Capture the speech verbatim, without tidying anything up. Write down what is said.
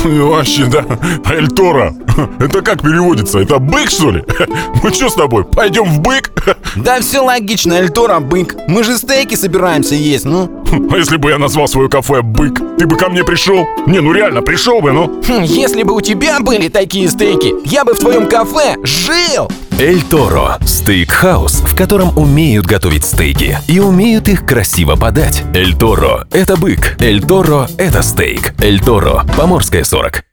Вообще, да. Эль Торо. Это как переводится? Это бык, что ли? Ну что с тобой? Пойдем в бык? Да все логично, Эль Торо бык. Мы же стейки собираемся есть, ну. А если бы я назвал свое кафе «Бык», ты бы ко мне пришел? Не, ну реально, пришел бы, ну. Хм, если бы у тебя были такие стейки, я бы в твоем кафе жил. Эль Торо – стейк-хаус, в котором умеют готовить стейки и умеют их красиво подать. Эль Торо – это бык, Эль Торо – это стейк. Эль Торо, Поморская, сорок.